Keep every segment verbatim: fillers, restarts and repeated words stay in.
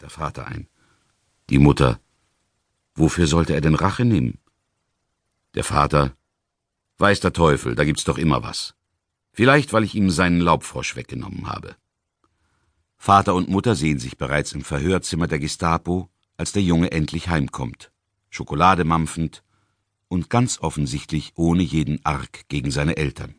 der Vater ein. Die Mutter: Wofür sollte er denn Rache nehmen? Der Vater: Weiß der Teufel, da gibt's doch immer was. Vielleicht, weil ich ihm seinen Laubfrosch weggenommen habe. Vater und Mutter sehen sich bereits im Verhörzimmer der Gestapo, als der Junge endlich heimkommt, Schokolade mampfend und ganz offensichtlich ohne jeden Arg gegen seine Eltern.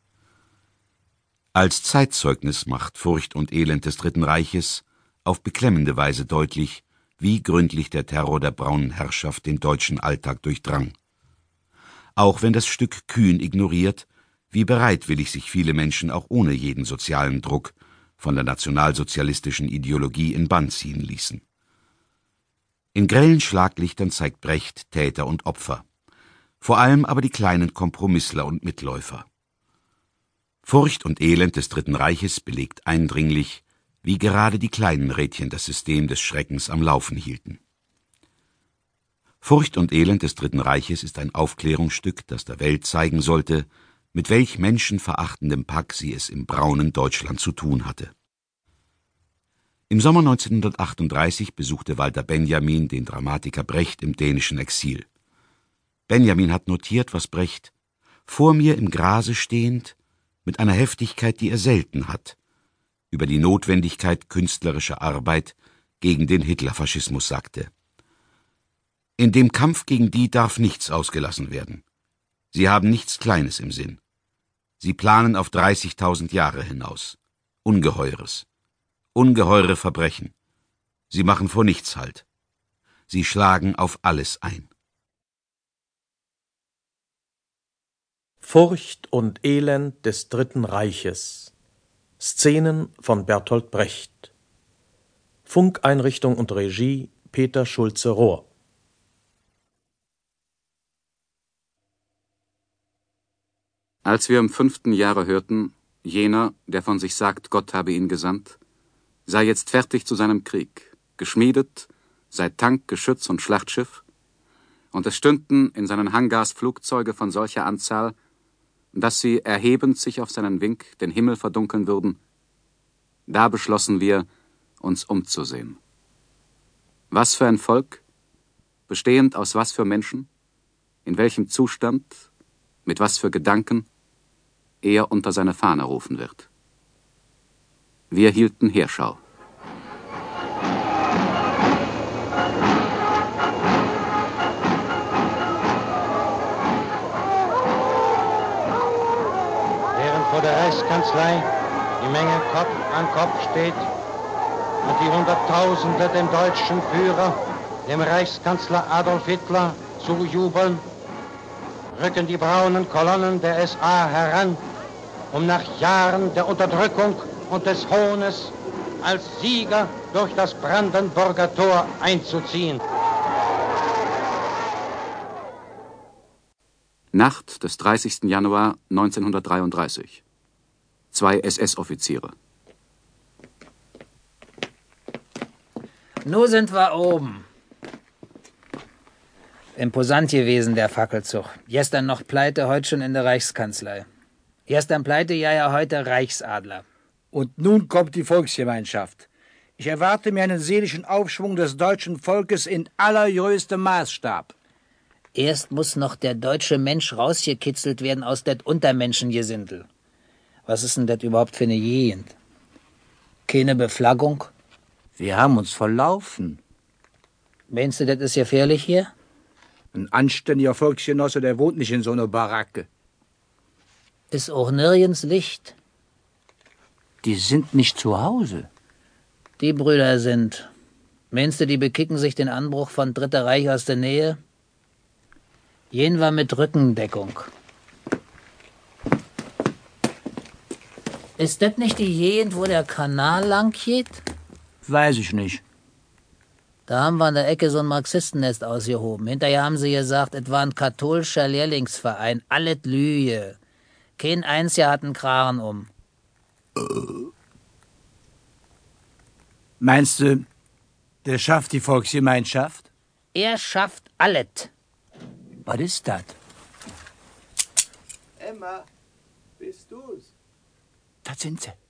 Als Zeitzeugnis macht Furcht und Elend des Dritten Reiches auf beklemmende Weise deutlich, wie gründlich der Terror der braunen Herrschaft den deutschen Alltag durchdrang. Auch wenn das Stück kühn ignoriert, wie bereitwillig sich viele Menschen auch ohne jeden sozialen Druck von der nationalsozialistischen Ideologie in Bann ziehen ließen. In grellen Schlaglichtern zeigt Brecht Täter und Opfer, vor allem aber die kleinen Kompromissler und Mitläufer. Furcht und Elend des Dritten Reiches belegt eindringlich, wie gerade die kleinen Rädchen das System des Schreckens am Laufen hielten. Furcht und Elend des Dritten Reiches ist ein Aufklärungsstück, das der Welt zeigen sollte, mit welch menschenverachtendem Pack sie es im braunen Deutschland zu tun hatte. Im Sommer neunzehnhundertachtunddreißig besuchte Walter Benjamin den Dramatiker Brecht im dänischen Exil. Benjamin hat notiert, was Brecht, vor mir im Grase stehend, mit einer Heftigkeit, die er selten hat, über die Notwendigkeit künstlerischer Arbeit gegen den Hitlerfaschismus sagte. In dem Kampf gegen die darf nichts ausgelassen werden. Sie haben nichts Kleines im Sinn. Sie planen auf dreißigtausend Jahre hinaus. Ungeheures. Ungeheure Verbrechen. Sie machen vor nichts Halt. Sie schlagen auf alles ein. Furcht und Elend des Dritten Reiches. Szenen von Bertolt Brecht. Funkeinrichtung und Regie Peter Schulze-Rohr. Als wir im fünften Jahre hörten, jener, der von sich sagt, Gott habe ihn gesandt, sei jetzt fertig zu seinem Krieg, geschmiedet, sei Tank, Geschütz und Schlachtschiff, und es stünden in seinen Hangars Flugzeuge von solcher Anzahl, dass sie, erhebend sich auf seinen Wink, den Himmel verdunkeln würden, da beschlossen wir, uns umzusehen. Was für ein Volk, bestehend aus was für Menschen, in welchem Zustand, mit was für Gedanken, er unter seine Fahne rufen wird. Wir hielten Heerschau. Während vor der Reichskanzlei die Menge Kopf an Kopf steht und die Hunderttausende dem deutschen Führer, dem Reichskanzler Adolf Hitler, zujubeln, rücken die braunen Kolonnen der S A heran, um nach Jahren der Unterdrückung und des Hohnes als Sieger durch das Brandenburger Tor einzuziehen. Nacht des dreißigsten Januar neunzehnhundertdreiunddreißig. Zwei S S-Offiziere. Nun sind wir oben. Imposant gewesen, der Fackelzug. Gestern noch Pleite, heute schon in der Reichskanzlei. Gestern Pleite, ja, ja, heute Reichsadler. Und nun kommt die Volksgemeinschaft. Ich erwarte mir einen seelischen Aufschwung des deutschen Volkes in allergrößtem Maßstab. Erst muss noch der deutsche Mensch rausgekitzelt werden aus det Untermenschengesindel. Was ist denn das überhaupt für eine Gegend? Keine Beflaggung? Wir haben uns verlaufen. Meinst du, das ist gefährlich hier? Ein anständiger Volksgenosse, der wohnt nicht in so einer Baracke. Ist auch nirgends Licht. Die sind nicht zu Hause. Die Brüder sind. Meinst du, die bekicken sich den Anbruch von Dritter Reich aus der Nähe? Gehen wir mit Rückendeckung. Ist das nicht die Gegend, wo der Kanal lang geht? Weiß ich nicht. Da haben wir an der Ecke so ein Marxistennest ausgehoben. Hinterher haben sie gesagt, es war ein katholischer Lehrlingsverein. Alles Lüge. Kein Einziger hat einen Kragen um. Meinst du, der schafft die Volksgemeinschaft? Er schafft alles. Was ist das? Emma, bist du's? Das sind sie.